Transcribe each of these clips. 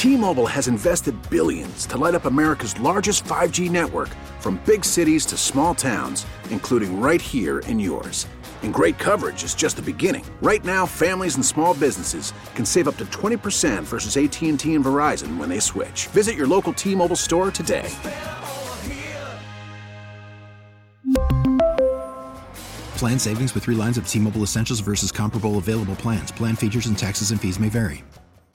T-Mobile has invested billions to light up America's largest 5G network, from big cities to small towns, including right here in yours. And great coverage is just the beginning. Right now, families and small businesses can save up to 20% versus AT&T and Verizon when they switch. Visit your local T-Mobile store today. Plan savings with 3 lines of T-Mobile Essentials versus comparable available plans. Plan features and taxes and fees may vary.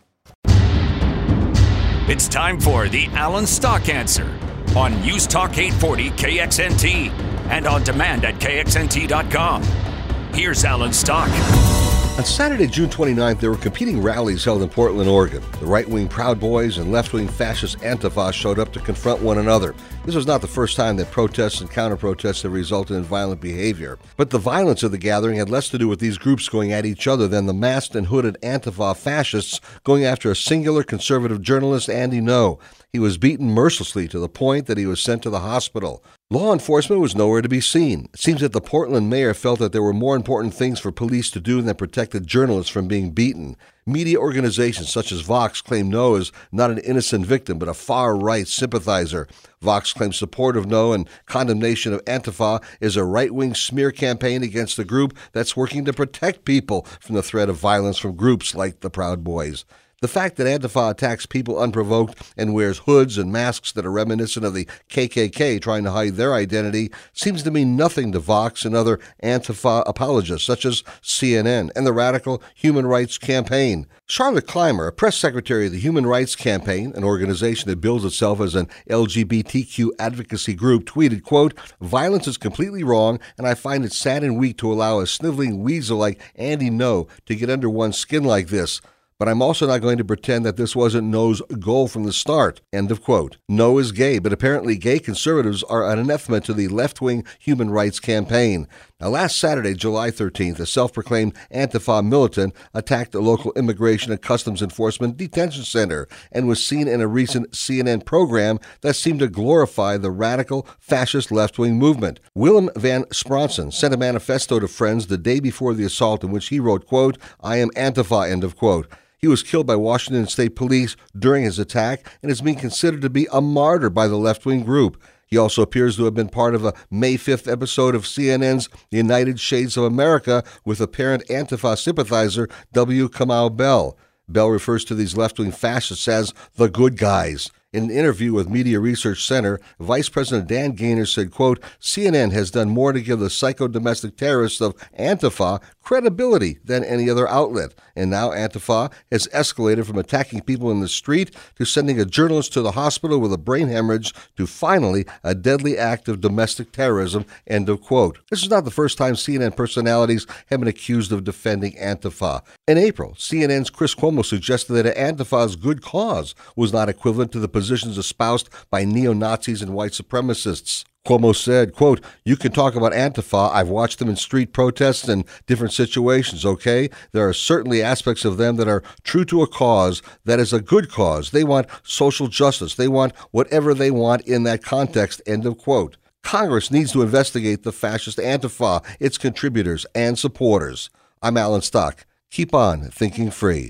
It's time for the Alan Stock Answer on News Talk 840 KXNT and on demand at KXNT.com. Here's Alan Stock. On Saturday, June 29th, there were competing rallies held in Portland, Oregon. The right-wing Proud Boys and left-wing fascist Antifa showed up to confront one another. This was not the first time that protests and counter-protests have resulted in violent behavior. But the violence of the gathering had less to do with these groups going at each other than the masked and hooded Antifa fascists going after a singular conservative journalist, Andy Ngo. He was beaten mercilessly to the point that he was sent to the hospital. Law enforcement was nowhere to be seen. It seems that the Portland mayor felt that there were more important things for police to do than protect the journalists from being beaten. Media organizations such as Vox claim Ngo is not an innocent victim, but a far-right sympathizer. Vox claims support of Ngo and condemnation of Antifa is a right-wing smear campaign against the group that's working to protect people from the threat of violence from groups like the Proud Boys. The fact that Antifa attacks people unprovoked and wears hoods and masks that are reminiscent of the KKK trying to hide their identity seems to mean nothing to Vox and other Antifa apologists, such as CNN and the Radical Human Rights Campaign. Charlotte Clymer, a press secretary of the Human Rights Campaign, an organization that bills itself as an LGBTQ advocacy group, tweeted, quote, "Violence is completely wrong, and I find it sad and weak to allow a sniveling weasel like Andy Ngo to get under one's skin like this. But I'm also not going to pretend that this wasn't Ngo's goal from the start." End of quote. Ngo is gay, but apparently gay conservatives are an anathema to the left-wing Human Rights Campaign. Now, last Saturday, July 13th, a self-proclaimed Antifa militant attacked a local Immigration and Customs Enforcement detention center and was seen in a recent CNN program that seemed to glorify the radical fascist left-wing movement. Willem van Spronsen sent a manifesto to friends the day before the assault in which he wrote, quote, "I am Antifa," end of quote. He was killed by Washington State Police during his attack and is being considered to be a martyr by the left-wing group. He also appears to have been part of a May 5th episode of CNN's United Shades of America with apparent Antifa sympathizer W. Kamau Bell. Bell refers to these left-wing fascists as the good guys. In an interview with Media Research Center, Vice President Dan Gaynor said, quote, "CNN has done more to give the psycho-domestic terrorists of Antifa credibility than any other outlet. And now Antifa has escalated from attacking people in the street to sending a journalist to the hospital with a brain hemorrhage to finally a deadly act of domestic terrorism," end of quote. This is not the first time CNN personalities have been accused of defending Antifa. In April, CNN's Chris Cuomo suggested that Antifa's good cause was not equivalent to the positions espoused by neo-Nazis and white supremacists. Cuomo said, quote, "You can talk about Antifa. I've watched them in street protests and different situations, okay? There are certainly aspects of them that are true to a cause that is a good cause. They want social justice. They want whatever they want in that context," end of quote. Congress needs to investigate the fascist Antifa, its contributors, and supporters. I'm Alan Stock. Keep on thinking free.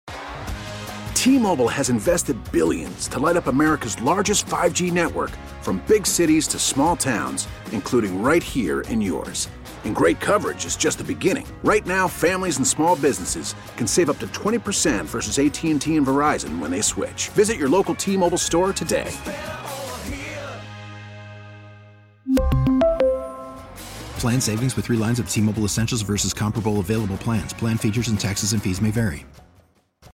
T-Mobile has invested billions to light up America's largest 5G network, from big cities to small towns, including right here in yours. And great coverage is just the beginning. Right now, families and small businesses can save up to 20% versus AT&T and Verizon when they switch. Visit your local T-Mobile store today. Plan savings with 3 lines of T-Mobile Essentials versus comparable available plans. Plan features and taxes and fees may vary.